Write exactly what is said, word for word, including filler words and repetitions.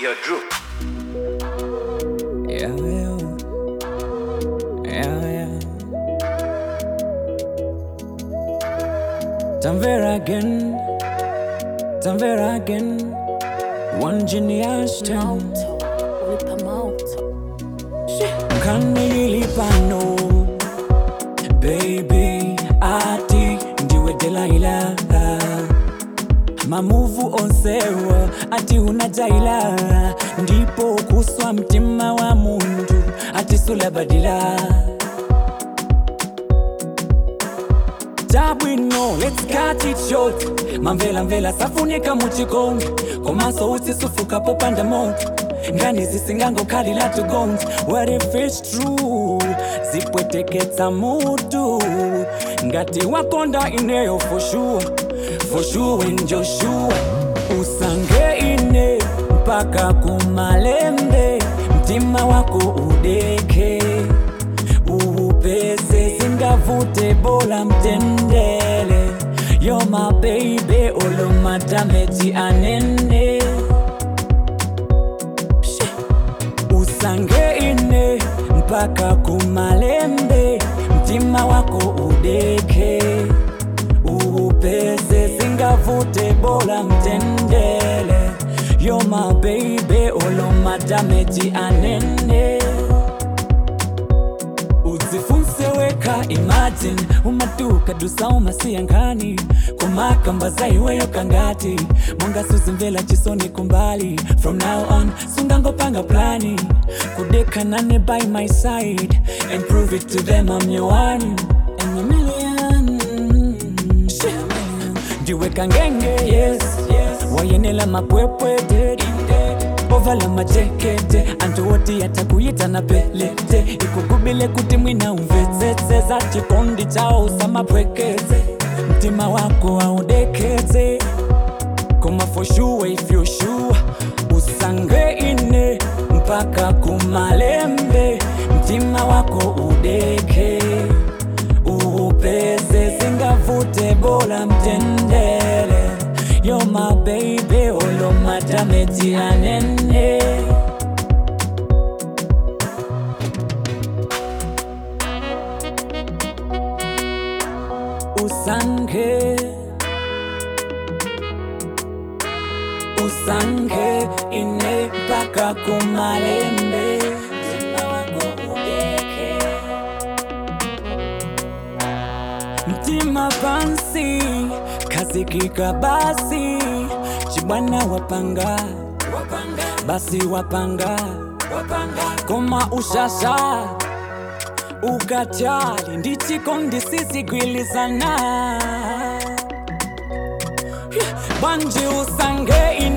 Yo, Drew. Yeah, yeah, yeah, yeah. Tamvera again, Tamvera again. One genius town. Whip 'em out. Kanili pano, baby. Ati ndiwe Delilah. Mamuvu onsewa ati unajaila, ndipo kuswa mtima wa mundu ati sula badila. Tabwino, let's cut it short. Mamvela mvela safunika muchikonge, komaso usisufuka popanda monk. Ngani zisingango kali la tugonge. What if it's true? Zipweteketsa mutu ngati wakonda ineyo for sure, for sure in Joshua. Usange ine mpaka kumalembe, mtima wako udeke upese, singavute bola mtendele. You're my baby, olo matameti anene. Usange ine mpaka kumalembe, mtima wako udeke upese, singavute bola mtendele. You're my baby, olo matameti anene. Uzifunse weka imagine, umatuka dusa umasiangani, kumakamba zaiweyo kangati, monga suzimvela chisoni kumbali. From now on, sungango panga plani, kudeka nane by my side, and prove it to them I'm your one and a million. Ndiweka ngenge, yes, yes. Wayenela mapwepwe dead, ovala majekete, antu woti yatakuyita na pelete. Ikukubile kuti mwina umvetsetse, za chikondi chao samapwekeze, mtima wako audekeze. Koma for sure if you sure, usange ine mpaka kumalembe, mtima wako udeke upese, singavute bola mtendele. You're my baby, olo matameti anene. Usange, usange ine mpaka kumalembe, mtima wako udeke. Mtima pansi, kazi kika basi, chibwana wapanga, basi wapanga, koma ushasha ukachali, ndichikondi sisi kwilizana. Banji usange ine